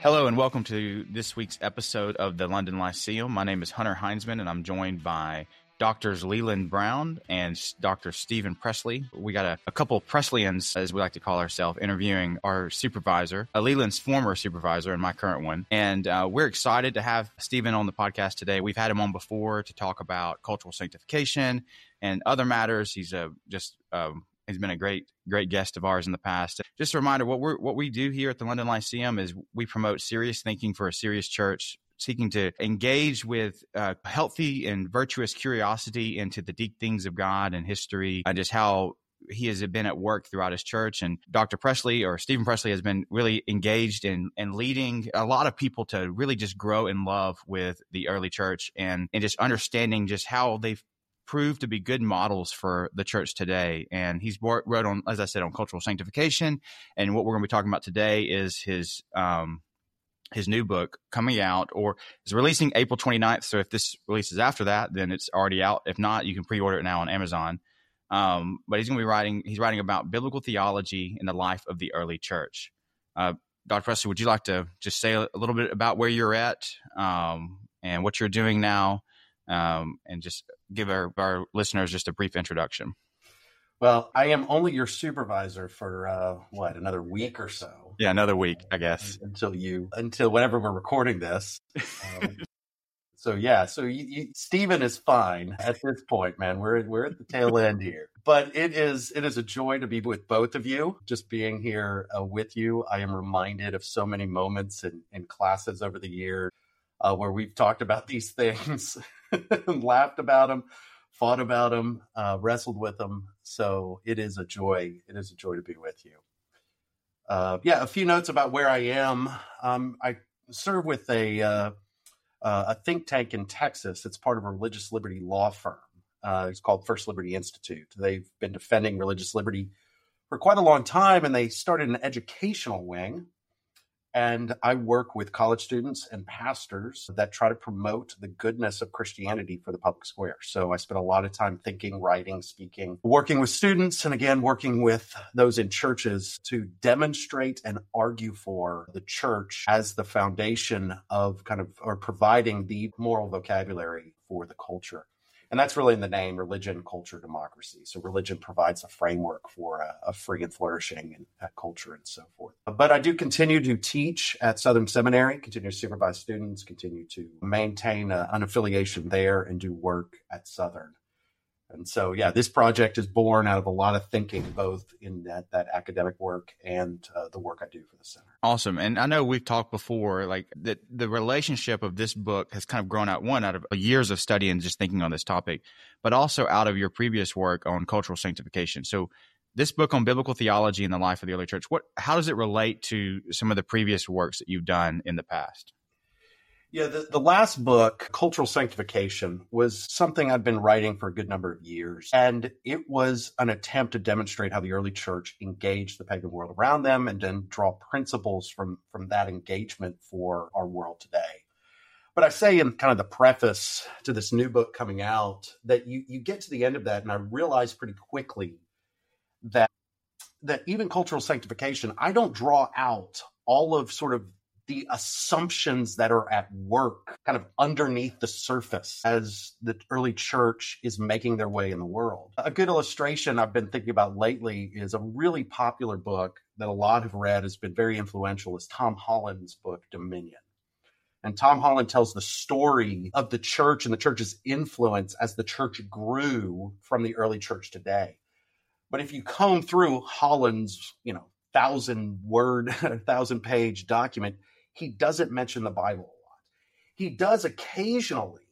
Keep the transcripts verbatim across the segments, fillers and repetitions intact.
Hello and welcome to this week's episode of the London Lyceum. My name is Hunter Heinzman and I'm joined by Doctors Leland Brown and Doctor Stephen Presley. We got a, a couple of Presleyans, as we like to call ourselves, interviewing our supervisor, uh, Leland's former supervisor and my current one. And uh, we're excited to have Stephen on the podcast today. We've had him on before to talk about cultural sanctification and other matters. He's a just um, he's been a great great guest of ours in the past. Just a reminder, what we what we do here at the London Lyceum is we promote serious thinking for a serious church, seeking to engage with uh, healthy and virtuous curiosity into the deep things of God and history, and just how he has been at work throughout his church. And Doctor Presley, or Stephen Presley, has been really engaged in and leading a lot of people to really just grow in love with the early church and, and just understanding just how they've proved to be good models for the church today. And he's wrote on, as I said, on cultural sanctification. And what we're going to be talking about today is his um, his new book coming out, or is releasing April twenty-ninth. So if this releases after that, then it's already out. If not, you can pre-order it now on Amazon. Um, but he's going to be writing, he's writing about biblical theology in the life of the early church. Uh, Doctor Presley, would you like to just say a little bit about where you're at um, and what you're doing now? Um, and just give our, our listeners just a brief introduction. Well, I am only your supervisor for, uh, what, another week or so. Yeah, another week, I guess. Until you, until whenever we're recording this. Um, so, yeah, so you, you, Stephen is fine at this point, man. We're we're at the tail end here. But it is it is a joy to be with both of you. Just being here uh, with you, I am reminded of so many moments in, in classes over the year uh, where we've talked about these things and laughed about them, fought about them, uh, wrestled with them. So it is a joy. It is a joy to be with you. Uh, yeah, a few notes about where I am. Um, I serve with a uh, uh, a think tank in Texas. It's part of a religious liberty law firm. Uh, it's called First Liberty Institute. They've been defending religious liberty for quite a long time, and they started an educational wing. And I work with college students and pastors that try to promote the goodness of Christianity for the public square. So I spend a lot of time thinking, writing, speaking, working with students, and again, working with those in churches to demonstrate and argue for the church as the foundation of kind of, or providing the moral vocabulary for the culture. And that's really in the name, religion, culture, democracy. So religion provides a framework for a, a free and flourishing and, uh, culture and so forth. But I do continue to teach at Southern Seminary, continue to supervise students, continue to maintain a, an affiliation there and do work at Southern. And so, yeah, this project is born out of a lot of thinking, both in that, that academic work and uh, the work I do for the center. Awesome. And I know we've talked before, like that the relationship of this book has kind of grown out, one, out of years of study and just thinking on this topic, but also out of your previous work on cultural sanctification. So this book on biblical theology in the life of the early church, what, how does it relate to some of the previous works that you've done in the past? Yeah, the, the last book, Cultural Sanctification, was something I've been writing for a good number of years. And it was an attempt to demonstrate how the early church engaged the pagan world around them and then draw principles from, from that engagement for our world today. But I say in kind of the preface to this new book coming out that you, you get to the end of that, and I realized pretty quickly that, that even cultural sanctification, I don't draw out all of sort of the assumptions that are at work kind of underneath the surface as the early church is making their way in the world. A good illustration I've been thinking about lately is a really popular book that a lot have read, has been very influential, is Tom Holland's book, Dominion. And Tom Holland tells the story of the church and the church's influence as the church grew from the early church today. But if you comb through Holland's, you know, thousand word, thousand page document, he doesn't mention the Bible a lot. He does occasionally,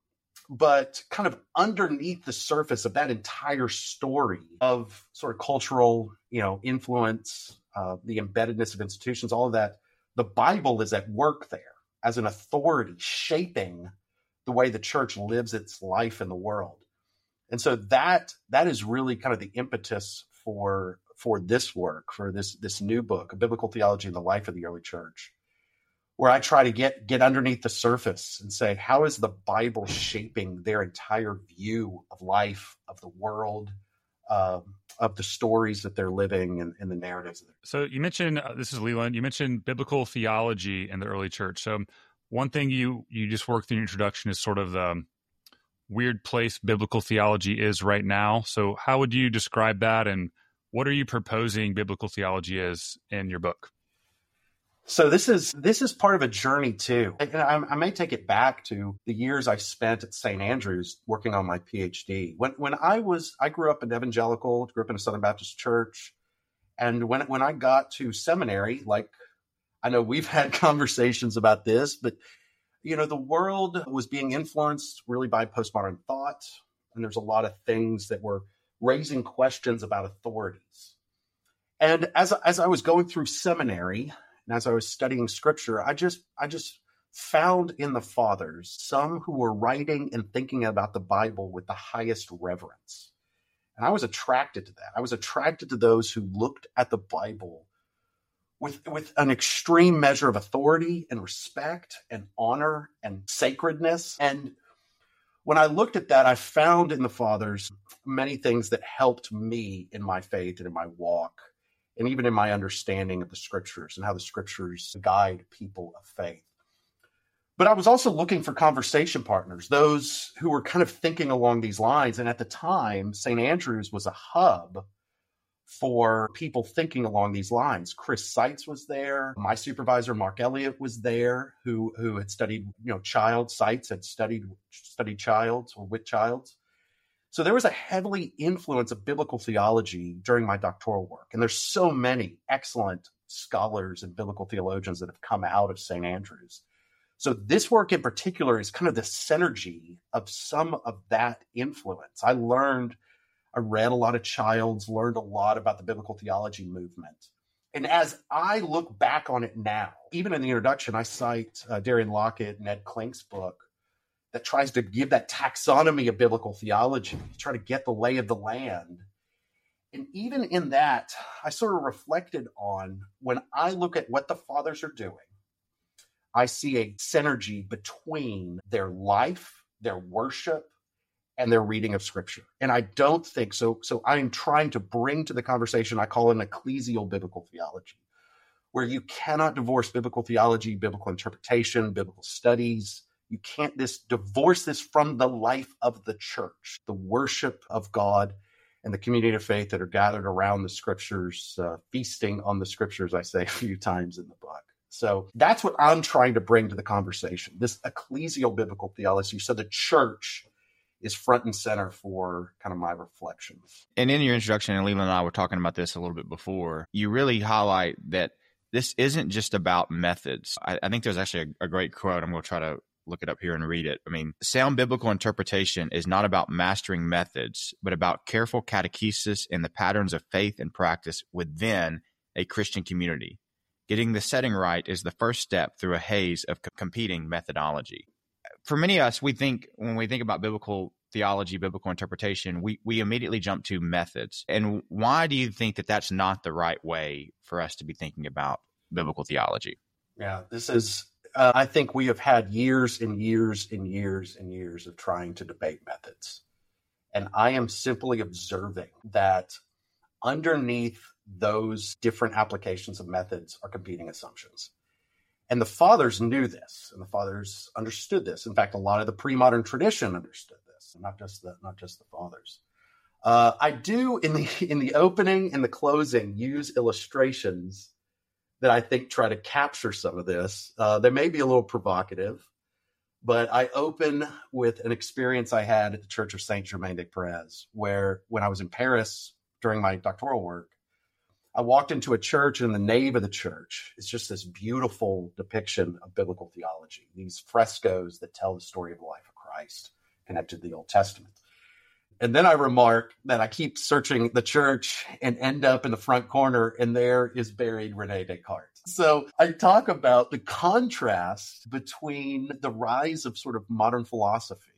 but kind of underneath the surface of that entire story of sort of cultural, you know, influence, uh, the embeddedness of institutions, all of that, the Bible is at work there as an authority shaping the way the church lives its life in the world. And so that that is really kind of the impetus for for this work, for this this new book, A Biblical Theology in the Life of the Early Church, where I try to get get underneath the surface and say, how is the Bible shaping their entire view of life, of the world, uh, of the stories that they're living and, and the narratives. So you mentioned, uh, this is Leland, you mentioned biblical theology in the early church. So one thing you, you just worked through your introduction is sort of the weird place biblical theology is right now. So how would you describe that, and what are you proposing biblical theology is in your book? So this is this is part of a journey too. And I, I may take it back to the years I spent at Saint Andrews working on my PhD. When when I was I grew up in evangelical, grew up in a Southern Baptist church, and when when I got to seminary, like I know we've had conversations about this, but you know, the world was being influenced really by postmodern thought, and there's a lot of things that were raising questions about authorities. And as as I was going through seminary, and as I was studying scripture, I just I just found in the fathers some who were writing and thinking about the Bible with the highest reverence. And I was attracted to that. I was attracted to those who looked at the Bible with, with an extreme measure of authority and respect and honor and sacredness. And when I looked at that, I found in the fathers many things that helped me in my faith and in my walk, and even in my understanding of the scriptures and how the scriptures guide people of faith. But I was also looking for conversation partners, those who were kind of thinking along these lines. And at the time, Saint Andrews was a hub for people thinking along these lines. Chris Seitz was there. My supervisor, Mark Elliott, was there, who, who had studied, you know, child. Seitz had studied, studied childs or with childs. So there was a heavily influence of biblical theology during my doctoral work. And there's so many excellent scholars and biblical theologians that have come out of Saint Andrews. So this work in particular is kind of the synergy of some of that influence. I learned, I read a lot of Childs, learned a lot about the biblical theology movement. And as I look back on it now, even in the introduction, I cite uh, Darian Lockett and Ed Klink's book that tries to give that taxonomy of biblical theology, try to get the lay of the land. And even in that, I sort of reflected on, when I look at what the fathers are doing, I see a synergy between their life, their worship, and their reading of scripture. And I don't think so. So I'm trying to bring to the conversation, I call it an ecclesial biblical theology, where you cannot divorce biblical theology, biblical interpretation, biblical studies. You can't this divorce this from the life of the church, the worship of God and the community of faith that are gathered around the scriptures, uh, feasting on the scriptures, I say a few times in the book. So that's what I'm trying to bring to the conversation, this ecclesial biblical theology. So the church is front and center for kind of my reflections. And in your introduction, and Leland and I were talking about this a little bit before, you really highlight that this isn't just about methods. I, I think there's actually a, a great quote. I'm going to try to look it up here and read it. I mean, sound biblical interpretation is not about mastering methods, but about careful catechesis in the patterns of faith and practice within a Christian community. Getting the setting right is the first step through a haze of co- competing methodology. For many of us, we think when we think about biblical theology, biblical interpretation, we, we immediately jump to methods. And why do you think that that's not the right way for us to be thinking about biblical theology? Yeah, this is, uh, I think we have had years and years and years and years of trying to debate methods. And I am simply observing that underneath those different applications of methods are competing assumptions. And the fathers knew this, and the fathers understood this. In fact, a lot of the pre-modern tradition understood this, not just the not just the fathers. Uh, I do in the in the opening and the closing use illustrations that I think try to capture some of this. Uh, they may be a little provocative, but I open with an experience I had at the Church of Saint Germain des Prés, where when I was in Paris during my doctoral work, I walked into a church, and in the nave of the church is just this beautiful depiction of biblical theology, these frescoes that tell the story of the life of Christ connected to the Old Testament. And then I remark that I keep searching the church and end up in the front corner, and there is buried René Descartes. So I talk about the contrast between the rise of sort of modern philosophy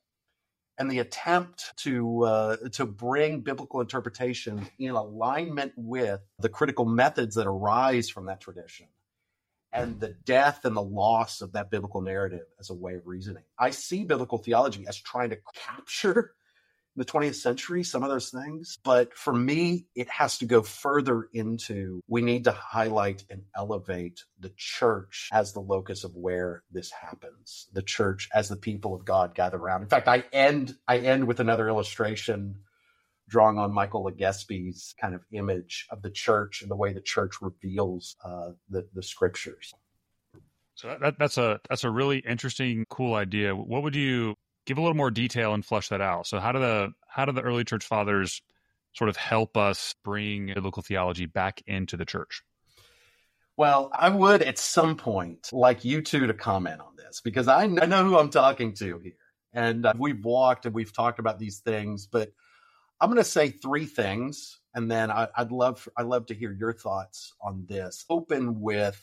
and the attempt to uh, to bring biblical interpretation in alignment with the critical methods that arise from that tradition, and the death and the loss of that biblical narrative as a way of reasoning. I see biblical theology as trying to capture the twentieth century, some of those things. But for me, it has to go further into, we need to highlight and elevate the church as the locus of where this happens. The church as the people of God gather around. In fact, I end, I end with another illustration drawing on Michael Legespie's kind of image of the church and the way the church reveals uh, the, the scriptures. So that, that's a that's a really interesting, cool idea. What would you give a little more detail and flesh that out? So how do the how do the early church fathers sort of help us bring biblical theology back into the church? Well, I would at some point like you two to comment on this, because I know, I know who I'm talking to here. And uh, we've walked and we've talked about these things, but I'm going to say three things, and then I, I'd love I'd love to hear your thoughts on this. Open with,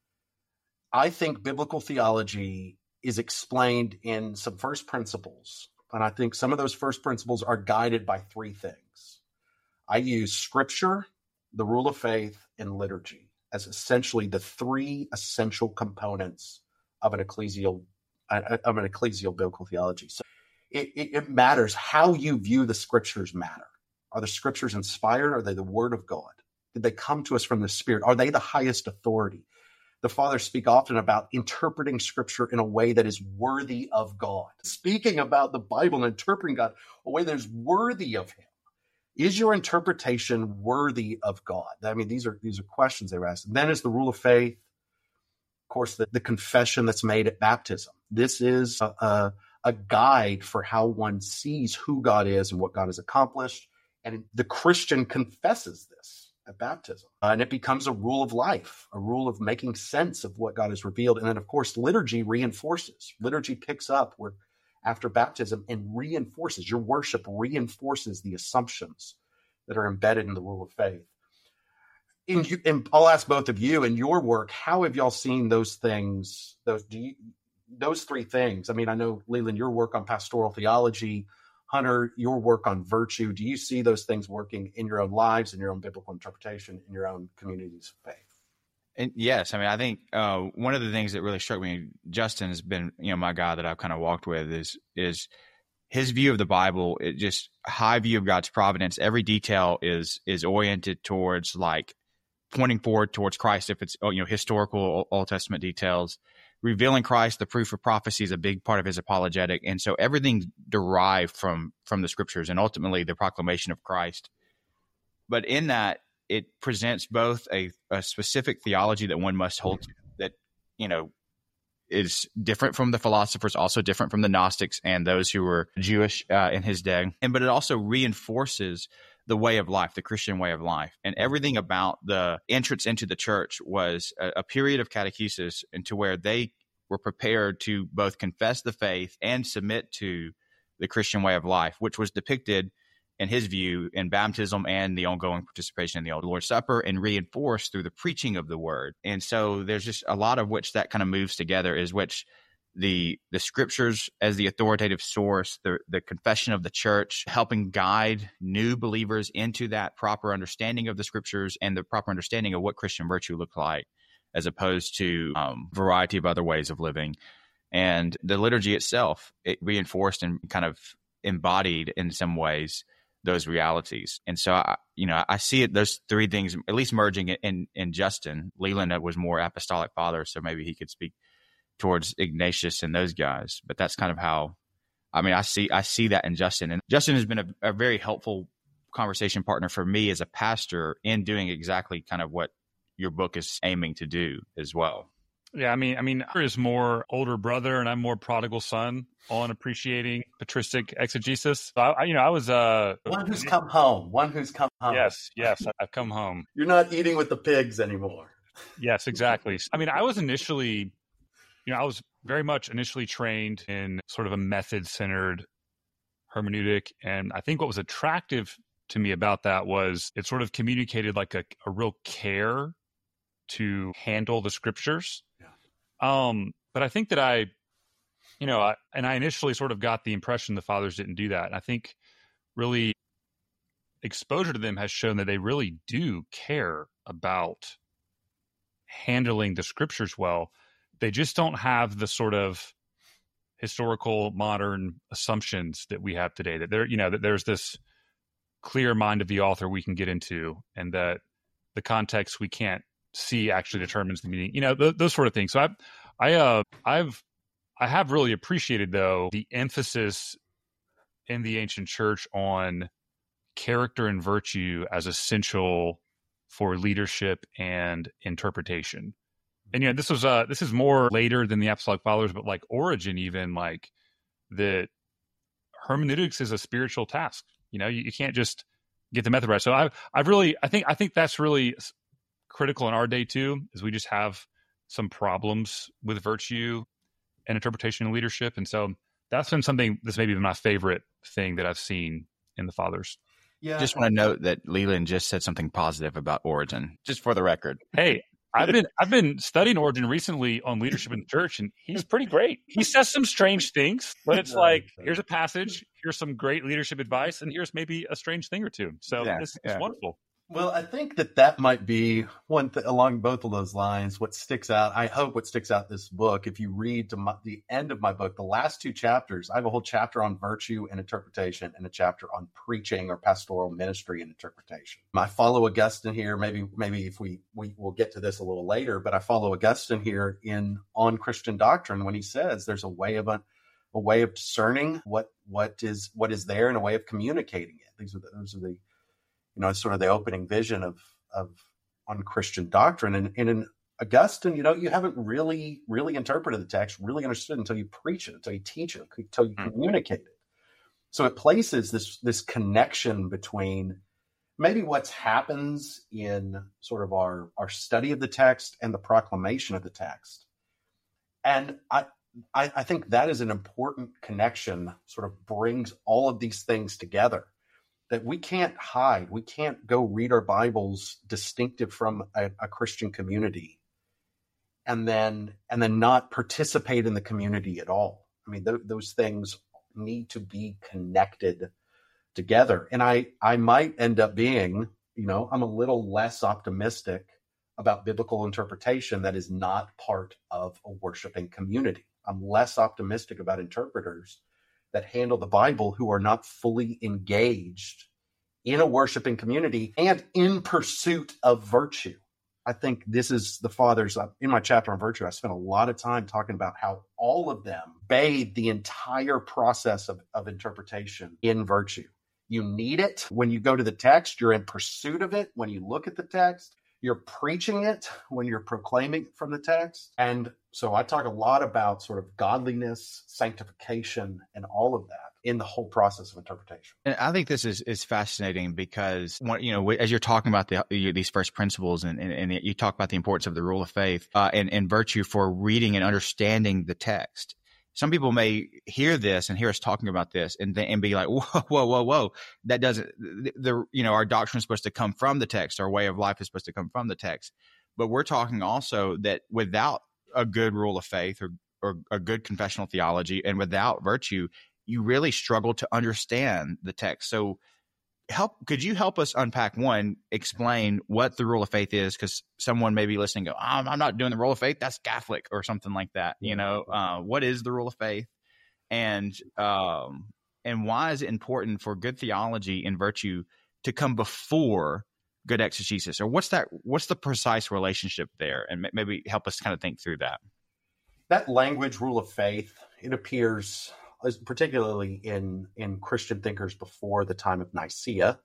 I think biblical theology is explained in some first principles, and I think some of those first principles are guided by three things. I use scripture, the rule of faith, and liturgy as essentially the three essential components of an ecclesial of an ecclesial biblical theology. So It, it, it matters how you view the scriptures matter. Are the scriptures inspired? Are they the word of God? Did they come to us from the Spirit? Are they the highest authority? The fathers speak often about interpreting scripture in a way that is worthy of God. Speaking about the Bible and interpreting God a way that is worthy of him. Is your interpretation worthy of God? I mean, these are these are questions they were asked. And then is the rule of faith, of course, the, the confession that's made at baptism. This is a, a a guide for how one sees who God is and what God has accomplished. And the Christian confesses this at baptism. Uh, and it becomes a rule of life, a rule of making sense of what God has revealed. And then, of course, liturgy reinforces. Liturgy picks up where after baptism and reinforces. Your worship reinforces the assumptions that are embedded in the rule of faith. In you, and I'll ask both of you, in your work, how have y'all seen those things? Those do you Those three things. I mean, I know, Leland, your work on pastoral theology, Hunter, your work on virtue. Do you see those things working in your own lives, in your own biblical interpretation, in your own communities of faith? And yes, I mean, I think uh, one of the things that really struck me, Justin has been, you know, my guy that I've kind of walked with is is his view of the Bible. It just high view of God's providence. Every detail is is oriented towards like pointing forward towards Christ. If it's, you know, historical Old Testament details. Revealing Christ, the proof of prophecy, is a big part of his apologetic. And so everything's derived from from the scriptures and ultimately the proclamation of Christ. But in that, it presents both a, a specific theology that one must hold to that, you know, is different from the philosophers, also different from the Gnostics and those who were Jewish uh, in his day. And but it also reinforces the way of life, the Christian way of life. And everything about the entrance into the church was a, a period of catechesis into where they were prepared to both confess the faith and submit to the Christian way of life, which was depicted in his view in baptism and the ongoing participation in the Lord's Supper and reinforced through the preaching of the word. And so there's just a lot of which that kind of moves together, is which the the scriptures as the authoritative source, the, the confession of the church, helping guide new believers into that proper understanding of the scriptures and the proper understanding of what Christian virtue looks like, as opposed to a um, variety of other ways of living. And the liturgy itself, it reinforced and kind of embodied in some ways those realities. And so, I, you know, I see it, those three things, at least merging in, in, in Justin. Leland was more apostolic father, so maybe he could speak towards Ignatius and those guys. But that's kind of how, I mean, I see I see that in Justin. And Justin has been a, a very helpful conversation partner for me as a pastor in doing exactly kind of what your book is aiming to do as well. Yeah, I mean, I mean, Hunter is more older brother, and I'm more prodigal son on appreciating patristic exegesis. So I, I, you know, I was uh, one who's come home. One who's come home. Yes, yes, I've come home. You're not eating with the pigs anymore. Yes, exactly. I mean, I was initially, you know, I was very much initially trained in sort of a method-centered hermeneutic, and I think what was attractive to me about that was it sort of communicated like a, a real care to handle the scriptures. Um, but I think that I, you know, I, and I initially sort of got the impression the fathers didn't do that. And I think really exposure to them has shown that they really do care about handling the scriptures well. They just don't have the sort of historical modern assumptions that we have today, that there, you know, that there's this clear mind of the author we can get into, and that the context we can't see actually determines the meaning, you know, th- those sort of things. So I, I, uh, I've, I have really appreciated though the emphasis in the ancient church on character and virtue as essential for leadership and interpretation. And you know, this was uh this is more later than the Apostolic Fathers, but like Origen, even like that hermeneutics is a spiritual task. You know, you, you can't just get the method right. So I've I've really I think I think that's really critical in our day too, is we just have some problems with virtue and interpretation and leadership. And so that's been something that's maybe my favorite thing that I've seen in the Fathers. Yeah. Just want to note that Leland just said something positive about Origen, just for the record. Hey, I've been I've been studying Origen recently on leadership in the church, and he's pretty great. He says some strange things, but it's like, here's a passage, here's some great leadership advice, and here's maybe a strange thing or two. So yeah, it's, it's yeah. wonderful. Well, I think that that might be one th- along both of those lines. What sticks out, I hope what sticks out this book, if you read to my, the end of my book, the last two chapters, I have a whole chapter on virtue and interpretation and a chapter on preaching or pastoral ministry and interpretation. I follow Augustine here. Maybe, maybe if we, we will get to this a little later, but I follow Augustine here in On Christian Doctrine when he says there's a way of a, a way of discerning what what is what is there and a way of communicating it. These are the, those are the You know, it's sort of the opening vision of of on Christian doctrine. And, and in Augustine, you know, you haven't really, really interpreted the text, really understood until you preach it, until you teach it, until you mm. communicate it. So it places this this connection between maybe what happens in sort of our, our study of the text and the proclamation of the text. And I, I I think that is an important connection, sort of brings all of these things together. That we can't hide. We can't go read our Bibles distinctive from a, a Christian community and then and then not participate in the community at all. I mean, th- those things need to be connected together. And I, I might end up being, you know, I'm a little less optimistic about biblical interpretation that is not part of a worshiping community. I'm less optimistic about interpreters that handle the Bible who are not fully engaged in a worshiping community and in pursuit of virtue. I think this is the Fathers. In my chapter on virtue, I spent a lot of time talking about how all of them bathe the entire process of, of interpretation in virtue. You need it. When you go to the text, you're in pursuit of it. When you look at the text, you're preaching it when you're proclaiming it from the text. And so I talk a lot about sort of godliness, sanctification, and all of that in the whole process of interpretation. And I think this is, is fascinating because, you know, as you're talking about the, these first principles and, and, and you talk about the importance of the rule of faith uh, and, and virtue for reading and understanding the text. Some people may hear this and hear us talking about this and th- and be like, whoa, whoa, whoa, whoa. That doesn't, the, the, you know, our doctrine is supposed to come from the text. Our way of life is supposed to come from the text. But we're talking also that without a good rule of faith or, or a good confessional theology and without virtue, you really struggle to understand the text. So help, could you help us unpack one, explain what the rule of faith is? Because someone may be listening and go, oh, I'm not doing the rule of faith. That's Catholic or something like that. You know, uh, what is the rule of faith? And, um, and why is it important for good theology and virtue to come before good exegesis? Or what's that, what's the precise relationship there? And maybe help us kind of think through that. That language, rule of faith, it appears particularly in, in Christian thinkers before the time of Nicaea.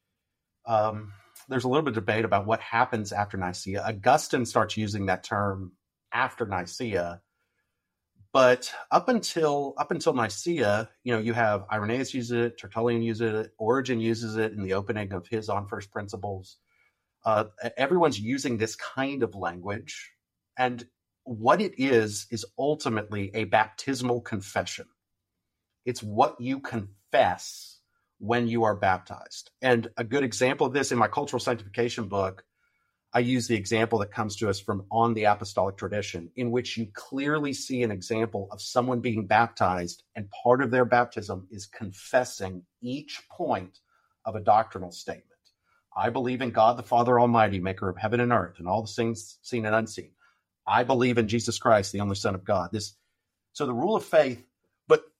Um, there's a little bit of debate about what happens after Nicaea. Augustine starts using that term after Nicaea, but up until up until Nicaea, you know, you have Irenaeus uses it, Tertullian uses it, Origen uses it in the opening of his On First Principles. Uh, everyone's using this kind of language, and what it is is ultimately a baptismal confession. It's what you confess when you are baptized. And a good example of this in my cultural sanctification book, I use the example that comes to us from On the Apostolic Tradition, in which you clearly see an example of someone being baptized, and part of their baptism is confessing each point of a doctrinal statement. I believe in God the Father Almighty, maker of heaven and earth, and all the things seen and unseen. I believe in Jesus Christ, the only Son of God. This, so the rule of faith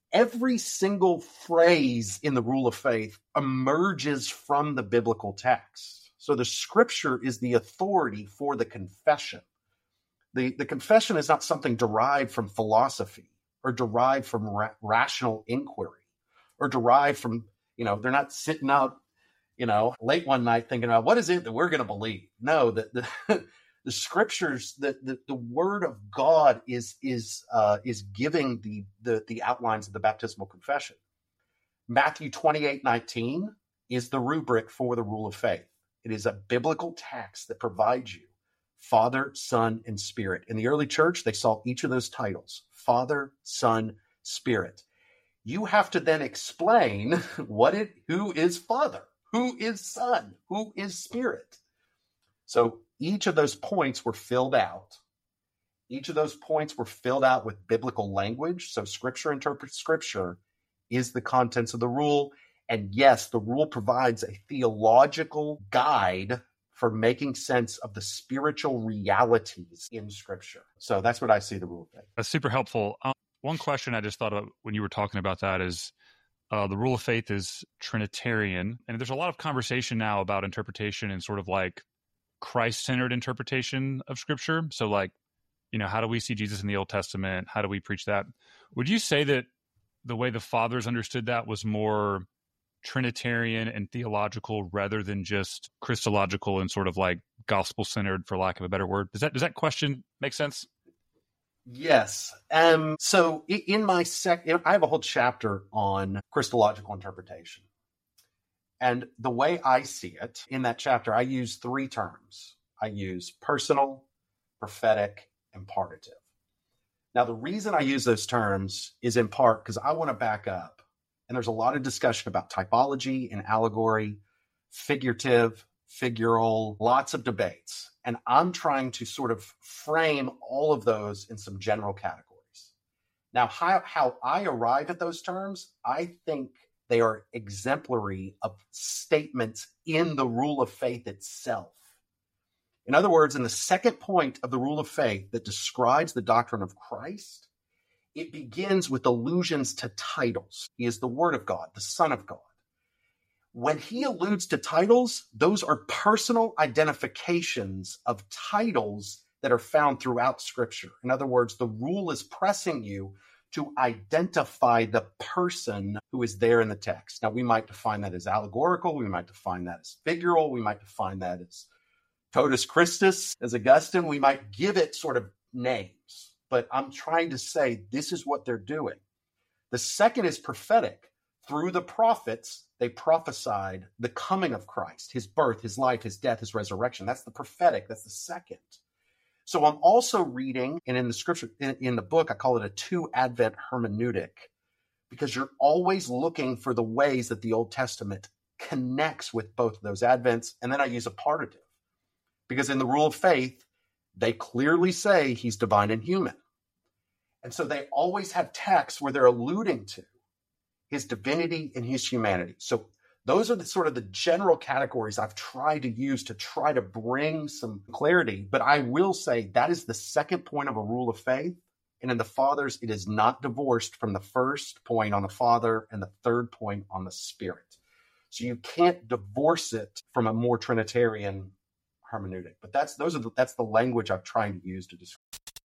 every single phrase in the rule of faith emerges from the biblical text. So the scripture is the authority for the confession. The, the confession is not something derived from philosophy or derived from ra- rational inquiry or derived from, you know, they're not sitting out, you know, late one night thinking about what is it that we're going to believe. No, the, the, the scriptures, the, the, the word of God is, is, uh, is giving the, the, the outlines of the baptismal confession. Matthew twenty-eight nineteen is the rubric for the rule of faith. It is a biblical text that provides you Father, Son, and Spirit. In the early church, they saw each of those titles, Father, Son, Spirit. You have to then explain what it, who is Father, who is Son, who is Spirit. So each of those points were filled out. Each of those points were filled out with biblical language. So Scripture interprets Scripture is the contents of the rule. And yes, the rule provides a theological guide for making sense of the spiritual realities in Scripture. So that's what I see the rule of faith. That's super helpful. Um, one question I just thought of when you were talking about that is uh, the rule of faith is Trinitarian. And there's a lot of conversation now about interpretation and sort of like Christ-centered interpretation of Scripture. So like, you know, how do we see Jesus in the Old Testament? How do we preach that? Would you say that the way the fathers understood that was more Trinitarian and theological rather than just Christological and sort of like gospel-centered, for lack of a better word? Does that does that question make sense? Yes. Um, so in my sec, I have a whole chapter on Christological interpretation. And the way I see it in that chapter, I use three terms. I use personal, prophetic, and partitive. Now, the reason I use those terms is in part because I want to back up. And there's a lot of discussion about typology and allegory, figurative, figural, lots of debates. And I'm trying to sort of frame all of those in some general categories. Now, how, how I arrive at those terms, I think they are exemplary of statements in the rule of faith itself. In other words, in the second point of the rule of faith that describes the doctrine of Christ, it begins with allusions to titles. He is the Word of God, the Son of God. When he alludes to titles, those are personal identifications of titles that are found throughout Scripture. In other words, the rule is pressing you to identify the person who is there in the text. Now, we might define that as allegorical. We might define that as figural. We might define that as totus Christus, as Augustine. We might give it sort of names. But I'm trying to say this is what they're doing. The second is prophetic. Through the prophets, they prophesied the coming of Christ, his birth, his life, his death, his resurrection. That's the prophetic. That's the second. So I'm also reading, and in the scripture, in, in the book, I call it a two-advent hermeneutic, because you're always looking for the ways that the Old Testament connects with both of those advents. And then I use a partitive, because in the rule of faith, they clearly say he's divine and human. And so they always have texts where they're alluding to his divinity and his humanity. So those are the sort of the general categories I've tried to use to try to bring some clarity. But I will say that is the second point of a rule of faith. And in the fathers, it is not divorced from the first point on the Father and the third point on the Spirit. So you can't divorce it from a more Trinitarian hermeneutic. But that's those are the, that's the language I'm trying to use to describe.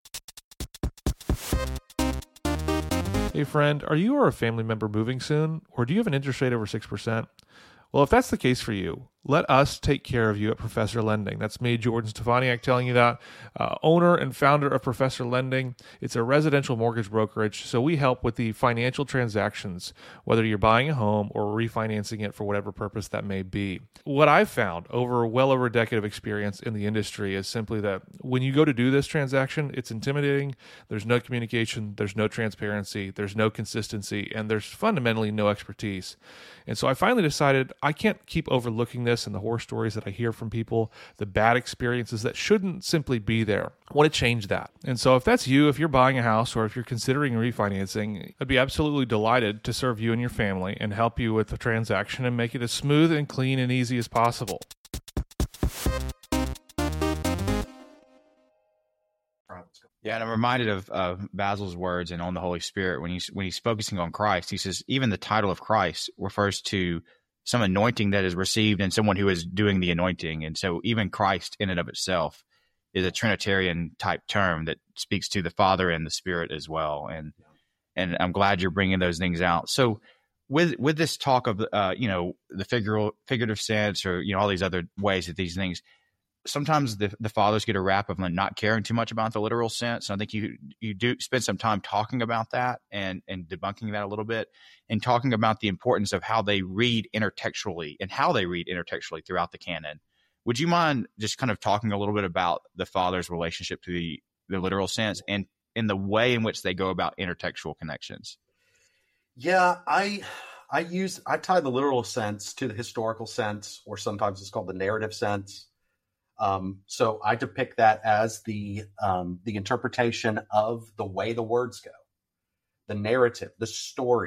Hey friend, are you or a family member moving soon? Or do you have an interest rate over six percent? Well, if that's the case for you, let us take care of you at Professor Lending. That's me, Jordan Stefaniak, telling you that. Uh, owner and founder of Professor Lending. It's a residential mortgage brokerage, so we help with the financial transactions, whether you're buying a home or refinancing it for whatever purpose that may be. What I've found over well over a decade of experience in the industry is simply that when you go to do this transaction, it's intimidating. There's no communication, there's no transparency, there's no consistency, and there's fundamentally no expertise. And so I finally decided I can't keep overlooking this and the horror stories that I hear from people, the bad experiences that shouldn't simply be there. I want to change that. And so if that's you, if you're buying a house or if you're considering refinancing, I'd be absolutely delighted to serve you and your family and help you with the transaction and make it as smooth and clean and easy as possible. describe what's going on. Yeah, and I'm reminded of uh, Basil's words and on the Holy Spirit when he's when he's focusing on Christ. He says even the title of Christ refers to some anointing that is received and someone who is doing the anointing. And so even Christ in and of itself is a Trinitarian type term that speaks to the Father and the Spirit as well. And yeah. and I'm glad you're bringing those things out. So with with this talk of uh, you know the figural figurative sense or you know all these other ways that these things. Sometimes the, the fathers get a rap of not caring too much about the literal sense. And I think you you do spend some time talking about that and, and debunking that a little bit and talking about the importance of how they read intertextually and how they read intertextually throughout the canon. Would you mind just kind of talking a little bit about the father's relationship to the, the literal sense and in the way in which they go about intertextual connections? Yeah, I I use I tie the literal sense to the historical sense, or sometimes it's called the narrative sense. Um, so I depict that as the um, the interpretation of the way the words go, the narrative, the story.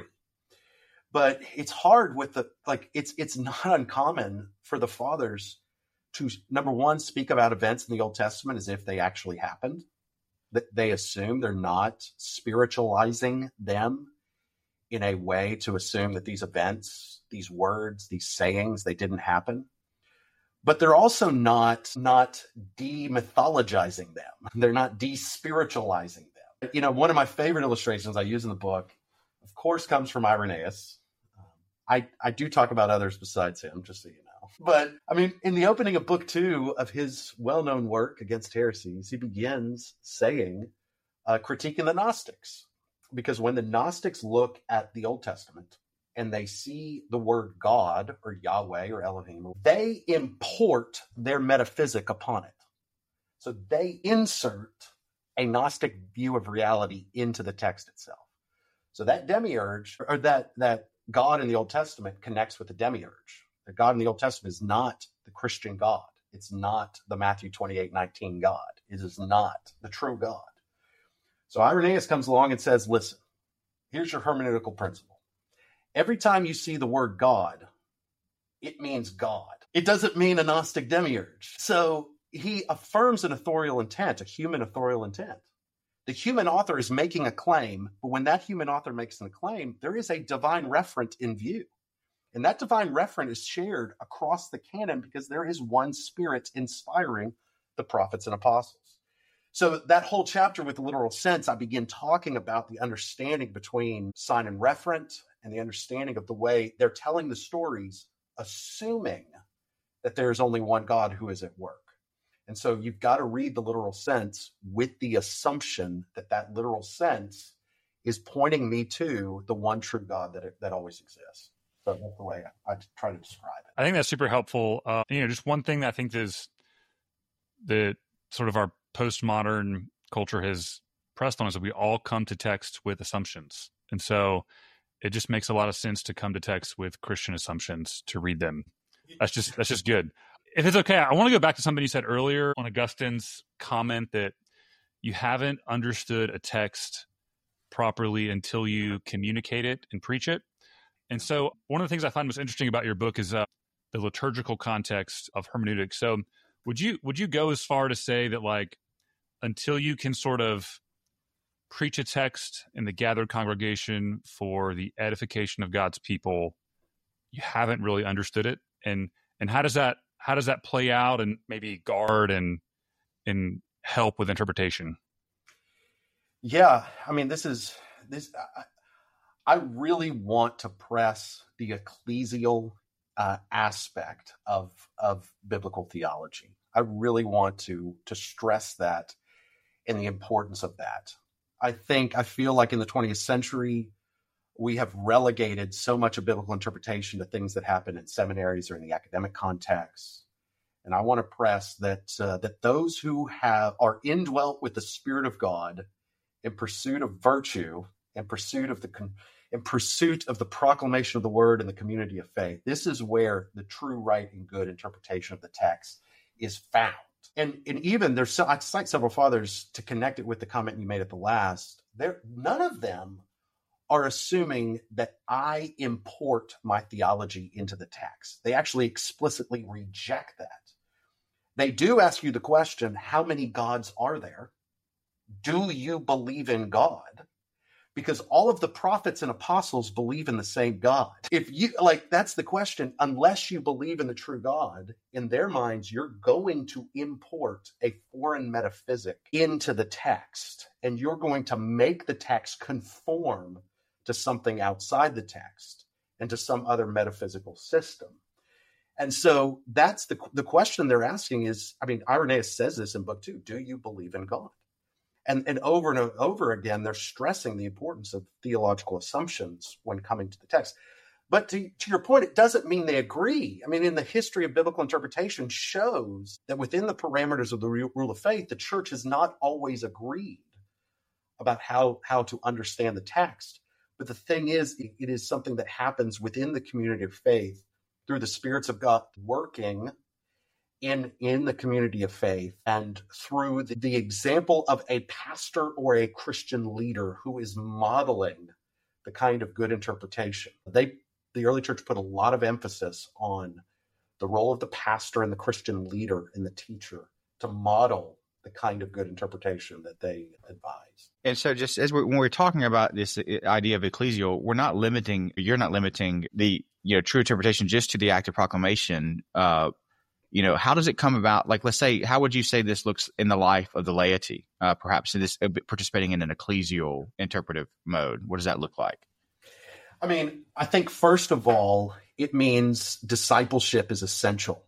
But it's hard with the like it's it's not uncommon for the fathers to, number one, speak about events in the Old Testament as if they actually happened. That they assume they're not spiritualizing them in a way to assume that these events, these words, these sayings, they didn't happen. But they're also not not demythologizing them. They're not de-spiritualizing them. You know, one of my favorite illustrations I use in the book, of course, comes from Irenaeus. Um, I, I do talk about others besides him, just so you know. But, I mean, in the opening of book two of his well-known work Against Heresies, he begins saying, uh, critiquing the Gnostics. Because when the Gnostics look at the Old Testament, and they see the word God or Yahweh or Elohim, they import their metaphysic upon it. So they insert a Gnostic view of reality into the text itself. So that demiurge, or that, that God in the Old Testament connects with the demiurge. The God in the Old Testament is not the Christian God. It's not the Matthew twenty-eight nineteen God. It is not the true God. So Irenaeus comes along and says, listen, here's your hermeneutical principle. Every time you see the word God, it means God. It doesn't mean a Gnostic demiurge. So he affirms an authorial intent, a human authorial intent. The human author is making a claim, but when that human author makes a claim, there is a divine referent in view. And that divine referent is shared across the canon because there is one spirit inspiring the prophets and apostles. So that whole chapter with the literal sense, I begin talking about the understanding between sign and referent and the understanding of the way they're telling the stories, assuming that there's only one God who is at work. And so you've got to read the literal sense with the assumption that that literal sense is pointing me to the one true God that that always exists. So that's the way I, I try to describe it. I think that's super helpful. Uh, you know, just one thing that I think is the sort of our postmodern culture has pressed on is that we all come to text with assumptions. And so it just makes a lot of sense to come to text with Christian assumptions to read them. That's just that's just good. If it's okay, I want to go back to something you said earlier on Augustine's comment that you haven't understood a text properly until you communicate it and preach it. And so one of the things I find most interesting about your book is uh, the liturgical context of hermeneutics. So would you would you go as far to say that, like, until you can sort of preach a text in the gathered congregation for the edification of God's people, you haven't really understood it? And and how does that how does that play out and maybe guard and and help with interpretation? Yeah, I mean, this is this. I, I really want to press the ecclesial uh, aspect of of biblical theology. I really want to to stress that and the importance of that. I think I feel like in the twentieth century, we have relegated so much of biblical interpretation to things that happen in seminaries or in the academic context. And I want to press that uh, that those who have are indwelt with the Spirit of God in pursuit of virtue, in pursuit of the in pursuit of the proclamation of the word and the community of faith, this is where the true, right, and good interpretation of the text is found. And and even there's so, I cite several fathers to connect it with the comment you made at the last. There, none of them are assuming that I import my theology into the text. They actually explicitly reject that. They do ask you the question, how many gods are there? do you believe in God? Because all of the prophets and apostles believe in the same God. If you, like, that's the question. Unless you believe in the true God, in their minds, you're going to import a foreign metaphysic into the text, and you're going to make the text conform to something outside the text and to some other metaphysical system. And so that's the, the question they're asking is, I mean, Irenaeus says this in book two, do you believe in God? And, and over and over again, they're stressing the importance of theological assumptions when coming to the text. But to, to your point, it doesn't mean they agree. I mean, in the history of biblical interpretation shows that within the parameters of the rule of faith, the church has not always agreed about how, how to understand the text. But the thing is, it, it is something that happens within the community of faith through the spirits of God working in in the community of faith, and through the, the example of a pastor or a Christian leader who is modeling the kind of good interpretation. They, the early church put a lot of emphasis on the role of the pastor and the Christian leader and the teacher to model the kind of good interpretation that they advise. And so just as we're, when we're talking about this idea of ecclesial, we're not limiting, you're not limiting the, you know, true interpretation just to the act of proclamation. Uh, You know, how does it come about? Like, let's say, how would you say this looks in the life of the laity, uh, perhaps in this uh, participating in an ecclesial interpretive mode? What does that look like? I mean, I think first of all, it means discipleship is essential.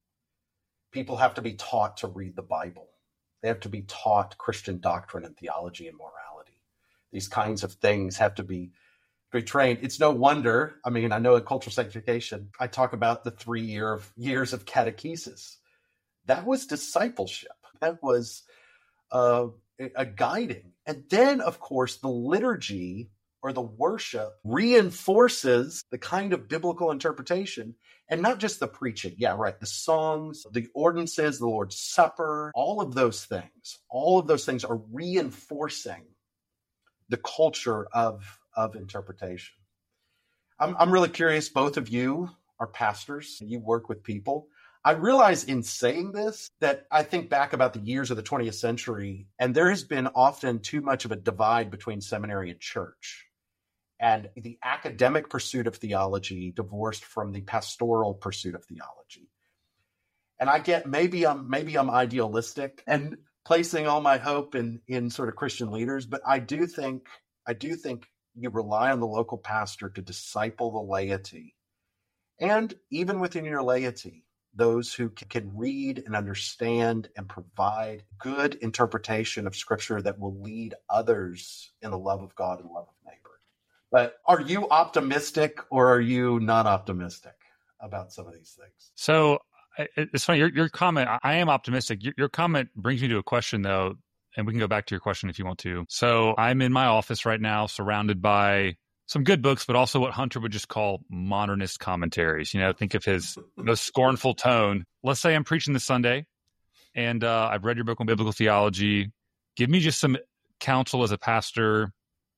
People have to be taught to read the Bible. They have to be taught Christian doctrine and theology and morality. These kinds of things have to be trained. It's no wonder. I mean, I know in cultural sanctification, I talk about the three year of years of catechesis. That was discipleship. That was uh, a guiding. And then, of course, the liturgy or the worship reinforces the kind of biblical interpretation, and not just the preaching. Yeah, right. The songs, the ordinances, the Lord's Supper, all of those things, all of those things are reinforcing the culture of of interpretation. I'm, I'm really curious, both of you are pastors, you work with people. I realize in saying this that I think back about the years of the twentieth century, and there has been often too much of a divide between seminary and church, and the academic pursuit of theology divorced from the pastoral pursuit of theology. And I get, maybe I'm, maybe I'm idealistic and placing all my hope in, in sort of Christian leaders, but I do think, I do think you rely on the local pastor to disciple the laity. And even within your laity, those who can read and understand and provide good interpretation of Scripture that will lead others in the love of God and love of neighbor. But are you optimistic or are you not optimistic about some of these things? So it's funny, your, your comment, I am optimistic. Your, your comment brings me to a question, though, and we can go back to your question if you want to. So I'm in my office right now, surrounded by some good books, but also what Hunter would just call modernist commentaries. You know, think of his most scornful tone. Let's say I'm preaching this Sunday, and uh, I've read your book on biblical theology. Give me just some counsel as a pastor.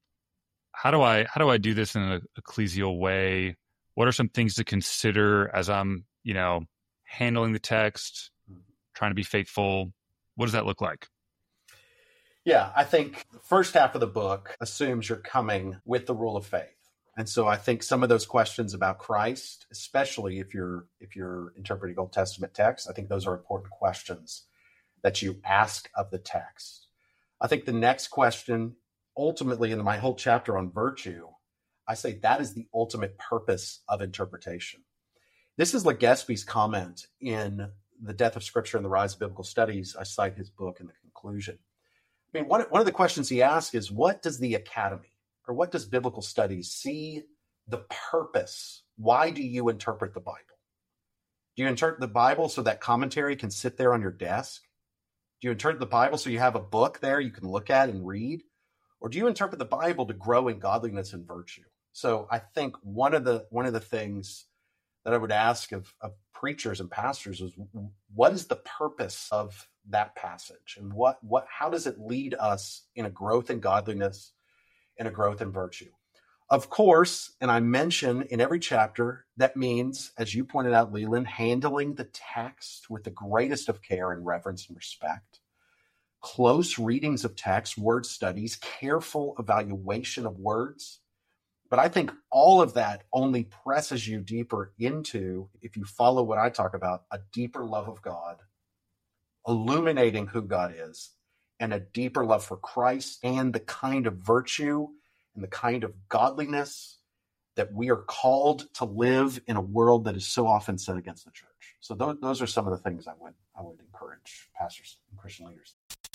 How do I how do I do this in an ecclesial way? What are some things to consider as I'm, you know, handling the text, trying to be faithful? What does that look like? Yeah, I think the first half of the book assumes you're coming with the rule of faith. And so I think some of those questions about Christ, especially if you're if you're interpreting Old Testament texts, I think those are important questions that you ask of the text. I think the next question, ultimately in my whole chapter on virtue, I say that is the ultimate purpose of interpretation. This is Legespie's comment in The Death of Scripture and the Rise of Biblical Studies. I cite his book in the conclusion. I mean, one, one of the questions he asks is, what does the academy or what does biblical studies see the purpose? Why do you interpret the Bible? Do you interpret the Bible so that commentary can sit there on your desk? Do you interpret the Bible so you have a book there you can look at and read? Or do you interpret the Bible to grow in godliness and virtue? So I think one of the one of the things that I would ask of, of preachers and pastors is, what is the purpose of that passage, and what what how does it lead us in a growth in godliness and a growth in virtue? Of course, and I mention in every chapter, that means, as you pointed out, Leland, handling the text with the greatest of care and reverence and respect, close readings of text, word studies, careful evaluation of words. But I think all of that only presses you deeper into, if you follow what I talk about, a deeper love of God, illuminating who God is, and a deeper love for Christ and the kind of virtue and the kind of godliness that we are called to live in a world that is so often set against the church. So those, those are some of the things I would I would encourage pastors and Christian leaders.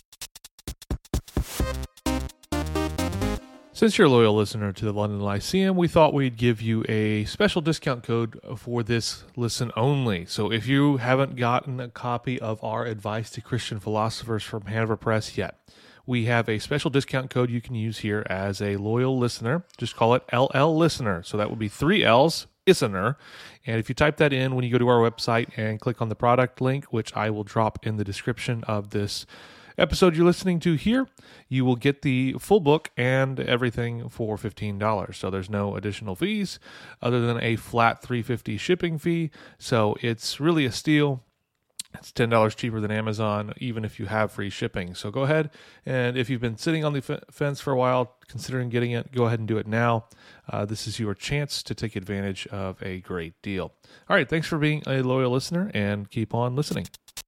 Since you're a loyal listener to the London Lyceum, we thought we'd give you a special discount code for this listen only. So if you haven't gotten a copy of our Advice to Christian Philosophers from Hanover Press yet, we have a special discount code you can use here as a loyal listener. Just call it L L Listener. So that would be three L's, listener. And if you type that in when you go to our website and click on the product link, which I will drop in the description of this episode you're listening to here, you will get the full book and everything for fifteen dollars. So there's no additional fees other than a flat three hundred fifty dollars shipping fee. So it's really a steal. It's ten dollars cheaper than Amazon, even if you have free shipping. So go ahead, and if you've been sitting on the f- fence for a while, considering getting it, go ahead and do it now. Uh, this is your chance to take advantage of a great deal. All right, thanks for being a loyal listener, and keep on listening.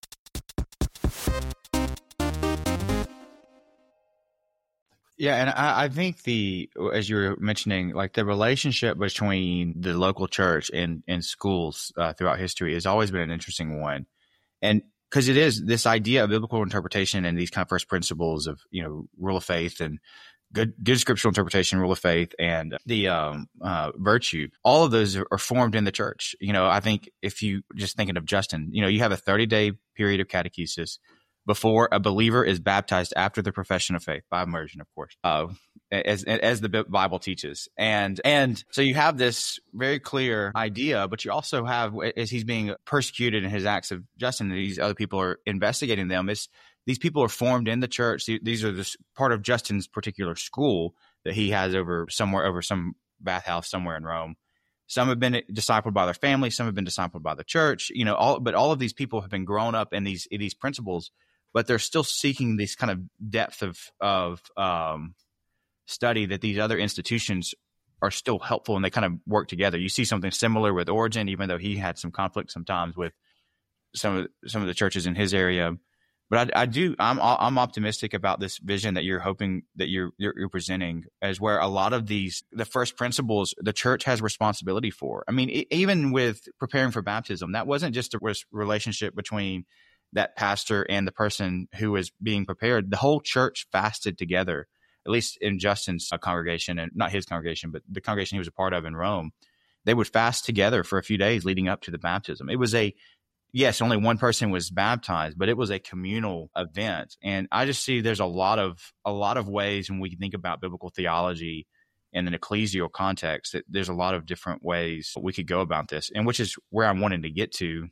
Yeah, and I, I think the, as you were mentioning, like the relationship between the local church and, and schools uh, throughout history has always been an interesting one. And because it is this idea of biblical interpretation and these kind of first principles of, you know, rule of faith and good, good scriptural interpretation, rule of faith, and the um, uh, virtue, all of those are, are formed in the church. You know, I think if you just thinking of Justin, you know, you have a thirty day period of catechesis before a believer is baptized after the profession of faith, by immersion, of course, uh, as as the Bible teaches. And and so you have this very clear idea, but you also have, as he's being persecuted in his acts of Justin, and these other people are investigating them, it's, these people are formed in the church. These are this part of Justin's particular school that he has over somewhere, over some bathhouse somewhere in Rome. Some have been discipled by their family. Some have been discipled by the church. You know, all but all of these people have been grown up in these in these principles, but they're still seeking this kind of depth of of um, study that these other institutions are still helpful, and they kind of work together. You see something similar with Origen, even though he had some conflict sometimes with some of some of the churches in his area. But I, I do, I'm I'm optimistic about this vision that you're hoping that you're, you're you're presenting, as where a lot of these the first principles the church has responsibility for. I mean, it, even with preparing for baptism, that wasn't just a relationship between that pastor and the person who was being prepared. The whole church fasted together, at least in Justin's congregation, and not his congregation, but the congregation he was a part of in Rome. They would fast together for a few days leading up to the baptism. It was a, yes, only one person was baptized, but it was a communal event. And I just see there's a lot of, a lot of ways when we think about biblical theology in an ecclesial context, that there's a lot of different ways we could go about this. And which is where I'm wanting to get to.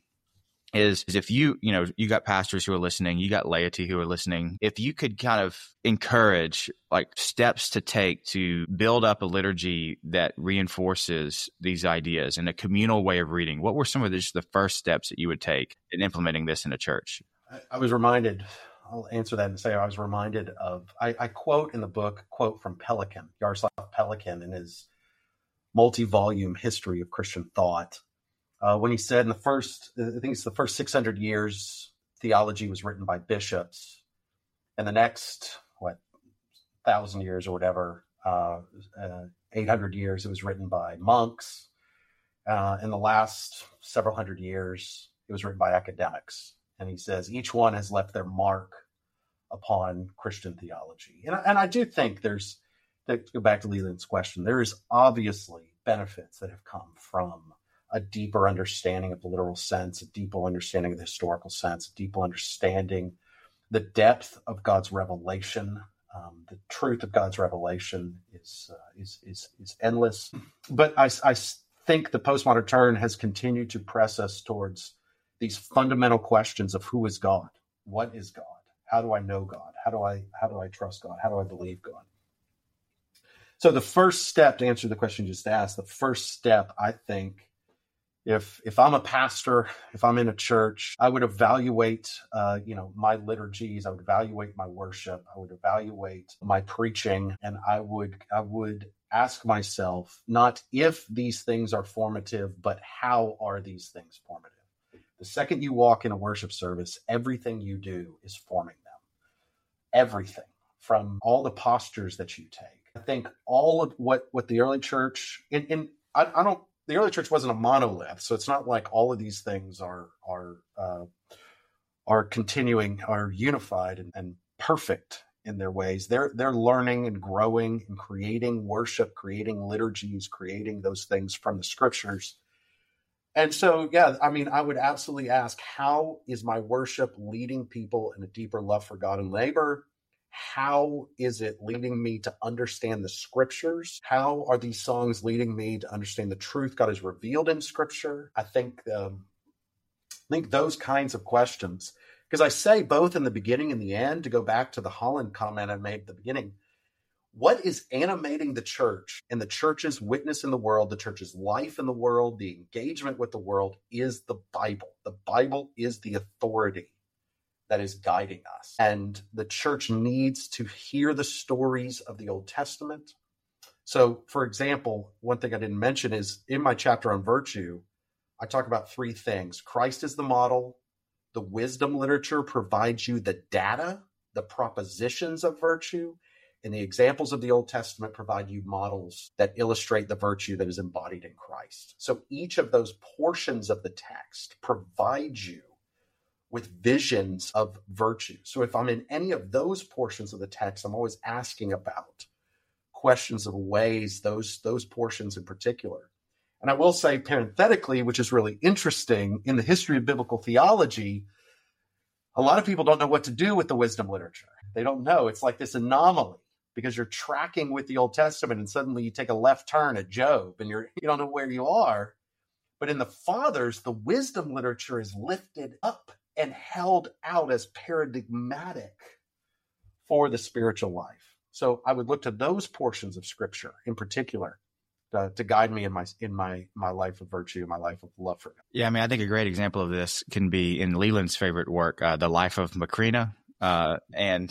Is, is if you, you know, you got pastors who are listening, you got laity who are listening, if you could kind of encourage like steps to take to build up a liturgy that reinforces these ideas and a communal way of reading, what were some of the, just the first steps that you would take in implementing this in a church? I, I was reminded, I'll answer that and say I was reminded of, I, I quote in the book, quote from Pelikan, Jaroslav Pelikan, in his multi-volume history of Christian thought. Uh, when he said in the first, I think it's the first six hundred years, theology was written by bishops. And the next, what, thousand years or whatever, uh, uh, eight hundred years, it was written by monks. Uh, in the last several hundred years, it was written by academics. And he says each one has left their mark upon Christian theology. And, and I do think there's, to go back to Leland's question, there is obviously benefits that have come from a deeper understanding of the literal sense, a deeper understanding of the historical sense, a deeper understanding the depth of God's revelation. Um, the truth of God's revelation is uh, is, is is endless. But I, I think the postmodern turn has continued to press us towards these fundamental questions of who is God, what is God, how do I know God, how do I how do I trust God, how do I believe God. So the first step, to answer the question you just asked, the first step I think If if I'm a pastor, if I'm in a church, I would evaluate, uh, you know, my liturgies. I would evaluate my worship. I would evaluate my preaching, and I would I would ask myself not if these things are formative, but how are these things formative? The second you walk in a worship service, everything you do is forming them. Everything, from all the postures that you take. I think all of what what the early church, in, in I, I don't. The early church wasn't a monolith, so it's not like all of these things are are uh, are continuing, are unified and, and perfect in their ways. They're they're learning and growing and creating worship, creating liturgies, creating those things from the scriptures. And so, yeah, I mean, I would absolutely ask, how is my worship leading people in a deeper love for God and labor? How is it leading me to understand the scriptures? How are these songs leading me to understand the truth God has revealed in scripture? I think, um, I think those kinds of questions, because I say both in the beginning and the end, to go back to the Holland comment I made at the beginning, what is animating the church and the church's witness in the world, the church's life in the world, the engagement with the world is the Bible. The Bible is the authority that is guiding us. And the church needs to hear the stories of the Old Testament. So, for example, one thing I didn't mention is in my chapter on virtue, I talk about three things. Christ is the model. The wisdom literature provides you the data, the propositions of virtue, and the examples of the Old Testament provide you models that illustrate the virtue that is embodied in Christ. So each of those portions of the text provides you with visions of virtue. So if I'm in any of those portions of the text, I'm always asking about questions of ways, those, those portions in particular. And I will say parenthetically, which is really interesting, in the history of biblical theology, a lot of people don't know what to do with the wisdom literature. They don't know. It's like this anomaly because you're tracking with the Old Testament and suddenly you take a left turn at Job and you're, you don't know where you are. But in the Fathers, the wisdom literature is lifted up and held out as paradigmatic for the spiritual life. So I would look to those portions of scripture in particular to, to guide me in my in my my life of virtue, my life of love for God. Yeah, I mean, I think a great example of this can be in Leland's favorite work, uh, The Life of Macrina, uh, and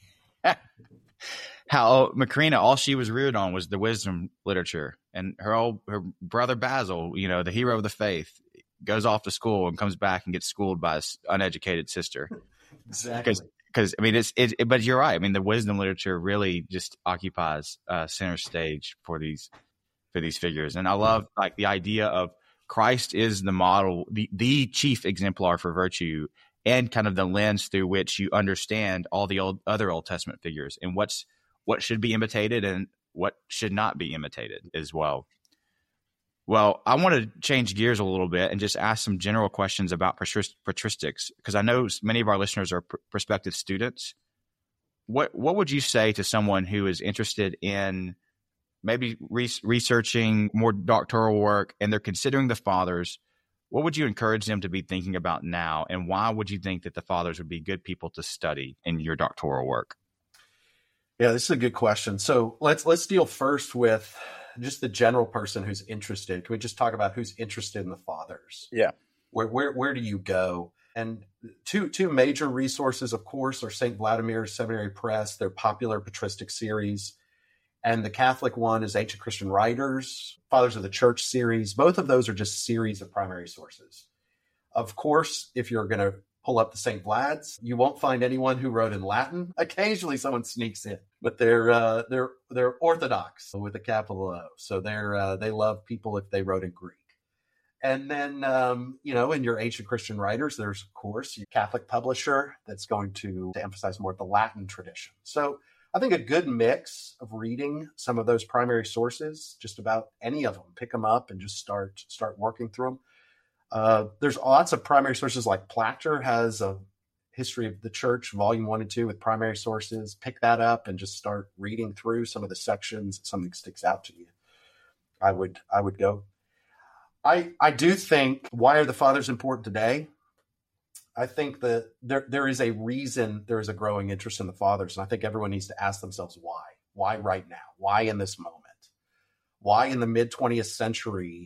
how Macrina, all she was reared on was the wisdom literature, and her old her brother Basil, you know, the hero of the faith, goes off to school and comes back and gets schooled by his uneducated sister. Exactly. Because, I mean, it's, it, it, but you're right. I mean, the wisdom literature really just occupies uh, center stage for these, for these figures. And I love like the idea of Christ is the model, the, the chief exemplar for virtue, and kind of the lens through which you understand all the old, other Old Testament figures and what's, what should be imitated and what should not be imitated as well. Well, I want to change gears a little bit and just ask some general questions about patristics, because I know many of our listeners are pr- prospective students. What what would you say to someone who is interested in maybe re- researching more doctoral work and they're considering the Fathers? What would you encourage them to be thinking about now, and why would you think that the Fathers would be good people to study in your doctoral work? Yeah, this is a good question. So let's let's deal first with just the general person who's interested. Can we just talk about who's interested in the Fathers? Yeah. Where where where do you go? And two two major resources, of course, are Saint Vladimir's Seminary Press, their popular patristic series, and the Catholic one is Ancient Christian Writers, Fathers of the Church series. Both of those are just series of primary sources. Of course, if you're going to pull up the Saint Vlad's, you won't find anyone who wrote in Latin. Occasionally someone sneaks in, but they're uh, they're they're Orthodox with a capital O. So they're uh, they love people if they wrote in Greek. And then um, you know, in your Ancient Christian Writers, there's of course your Catholic publisher that's going to, to emphasize more of the Latin tradition. So I think a good mix of reading some of those primary sources, just about any of them, pick them up and just start start working through them. Uh, there's lots of primary sources, like Platter has a history of the church, volume one and two with primary sources. Pick that up and just start reading through some of the sections. If something sticks out to you, I would, I would go. I, I do think, why are the Fathers important today? I think that there, there is a reason there is a growing interest in the Fathers. And I think everyone needs to ask themselves why. Why right now? Why in this moment? Why in the mid twentieth century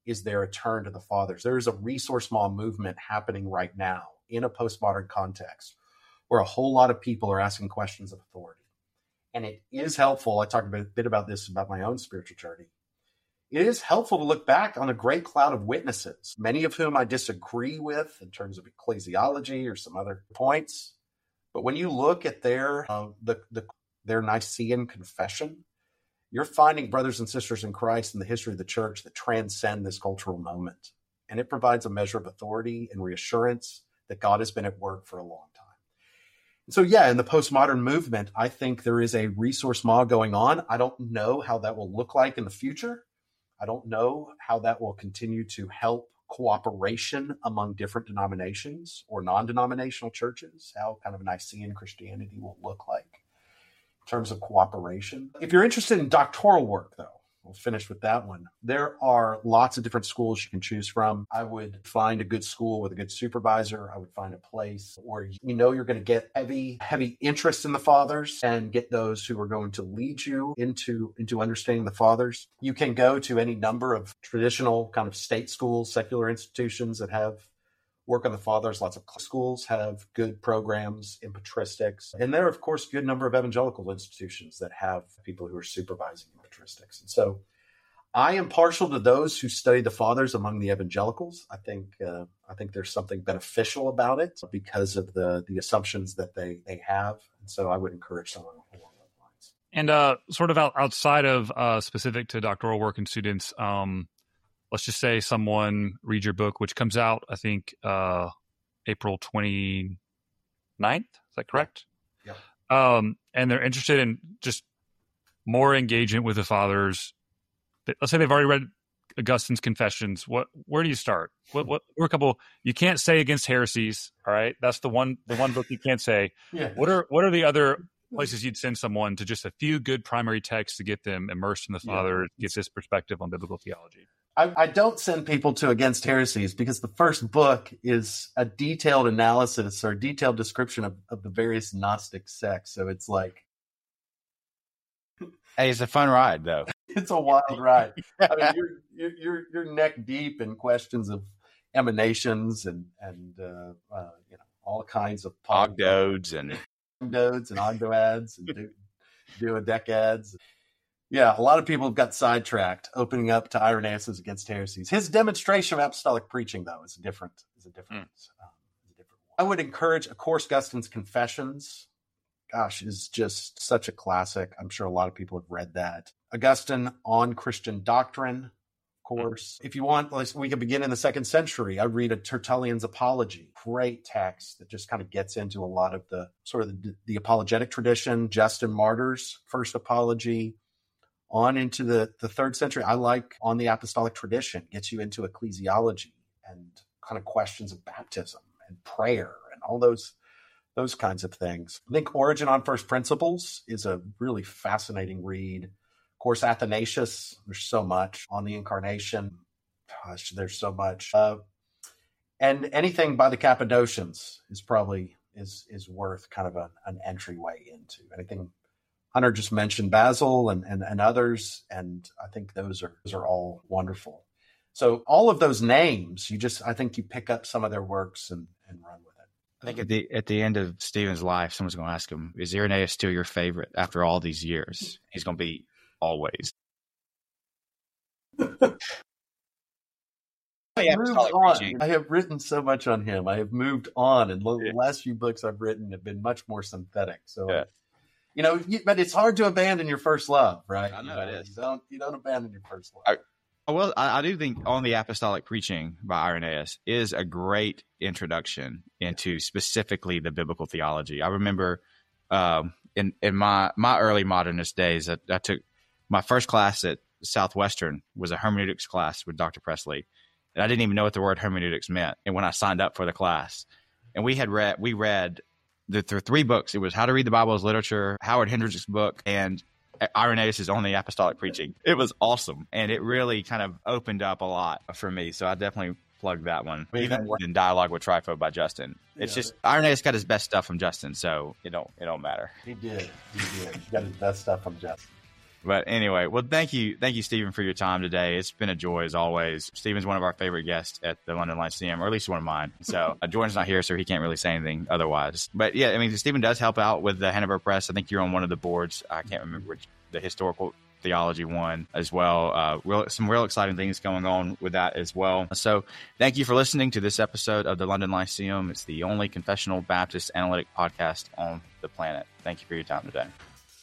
is there a turn to the fathers. There is a ressourcement movement happening right now in a postmodern context where a whole lot of people are asking questions of authority. And it is helpful. I talked a bit, bit about this, about my own spiritual journey. It is helpful to look back on a great cloud of witnesses, many of whom I disagree with in terms of ecclesiology or some other points. But when you look at their uh, the, the their Nicene confession, you're finding brothers and sisters in Christ in the history of the church that transcend this cultural moment. And it provides a measure of authority and reassurance that God has been at work for a long time. So yeah, in the postmodern movement, I think there is a ressourcement going on. I don't know how that will look like in the future. I don't know how that will continue to help cooperation among different denominations or non-denominational churches, how kind of Nicene Christianity will look like in terms of cooperation. If you're interested in doctoral work, though, we'll finish with that one. There are lots of different schools you can choose from. I would find a good school with a good supervisor. I would find a place where you know you're going to get heavy, heavy interest in the fathers and get those who are going to lead you into, into understanding the fathers. You can go to any number of traditional kind of state schools, secular institutions that have work on the fathers. Lots of schools have good programs in patristics. And there are, of course, a good number of evangelical institutions that have people who are supervising in patristics. And so I am partial to those who study the fathers among the evangelicals. I think uh, I think there's something beneficial about it because of the, the assumptions that they, they have. And so I would encourage someone along those lines. And uh, sort of out, outside of uh, specific to doctoral work and students, um, let's just say someone reads your book, which comes out, I think, uh, April twenty-ninth. Is that correct? Yeah. Um, and they're interested in just more engagement with the fathers. Let's say they've already read Augustine's Confessions. What? Where do you start? What? What? What are a couple? You can't say against heresies. All right, that's the one. The one book you can't say. Yeah. What are What are the other places you'd send someone to just a few good primary texts to get them immersed in the Father, yeah. get this perspective on biblical theology? I, I don't send people to Against Heresies because the first book is a detailed analysis or a detailed description of, of the various Gnostic sects. So it's like, hey, it's a fun ride, though. It's a wild ride. I mean, you're you're you're, you're neck deep in questions of emanations and and uh, uh, you know all kinds of ogdoads and ogdoads and ogdoads and du- duodecads. Yeah, a lot of people have got sidetracked opening up to Irenaeus' Against Heresies. His demonstration of apostolic preaching, though, is different. Is a different. Mm. Um, is a different one. I would encourage, of course, Augustine's Confessions. Gosh, is just such a classic. I'm sure a lot of people have read that. Augustine on Christian Doctrine, of course. Mm. If you want, we could begin in the second century. I read a Tertullian's Apology. Great text that just kind of gets into a lot of the sort of the, the apologetic tradition. Justin Martyr's first apology. On into the, the third century, I like On the Apostolic Tradition, gets you into ecclesiology and kind of questions of baptism and prayer and all those those kinds of things. I think Origen on First Principles is a really fascinating read. Of course, Athanasius, there's so much. On the Incarnation, gosh, there's so much. Uh, and anything by the Cappadocians is probably is is worth kind of a, an entryway into. Anything Hunter just mentioned Basil and, and, and others, and I think those are those are all wonderful. So all of those names, you just I think you pick up some of their works and, and run with it. I think at the at the end of Stephen's life, someone's going to ask him, "Is Irenaeus still your favorite after all these years?" He's going to be always. I, I have written so much on him. I have moved on, and the yeah. last few books I've written have been much more synthetic. So. Yeah. You know, you, but it's hard to abandon your first love, right? I know, you know it is. You don't, you don't abandon your first love. I, well, I, I do think On the Apostolic Preaching by Irenaeus is a great introduction into specifically the biblical theology. I remember um, in in my my early modernist days, I, I took my first class at Southwestern was a hermeneutics class with Doctor Presley, and I didn't even know what the word hermeneutics meant. And when I signed up for the class, and we had read we read. The, the three books. It was How to Read the Bible as Literature, Howard Hendricks' book, and Irenaeus' On the Apostolic Preaching. It was awesome, and it really kind of opened up a lot for me. So I definitely plugged that one, I mean, even that, in Dialogue with Trypho by Justin. It's yeah, just Irenaeus got his best stuff from Justin, so it don't it don't matter. He did, he did. He got his best stuff from Justin. But anyway, well, thank you. Thank you, Stephen, for your time today. It's been a joy as always. Stephen's one of our favorite guests at the London Lyceum, or at least one of mine. So uh, Jordan's not here, so he can't really say anything otherwise. But yeah, I mean, Stephen does help out with the Hanover Press. I think you're on one of the boards. I can't remember which, the historical theology one as well. Uh, real, some real exciting things going on with that as well. So thank you for listening to this episode of the London Lyceum. It's the only confessional Baptist analytic podcast on the planet. Thank you for your time today.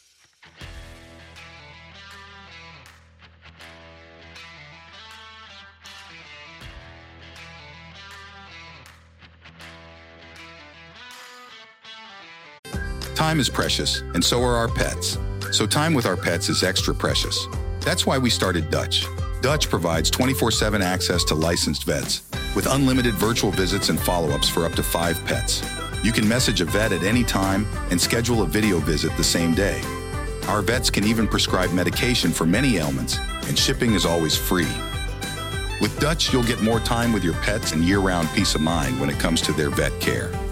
Time is precious, and so are our pets. So time with our pets is extra precious. That's why we started Dutch. Dutch provides twenty-four seven access to licensed vets with unlimited virtual visits and follow-ups for up to five pets. You can message a vet at any time and schedule a video visit the same day. Our vets can even prescribe medication for many ailments, and shipping is always free. With Dutch, you'll get more time with your pets and year-round peace of mind when it comes to their vet care.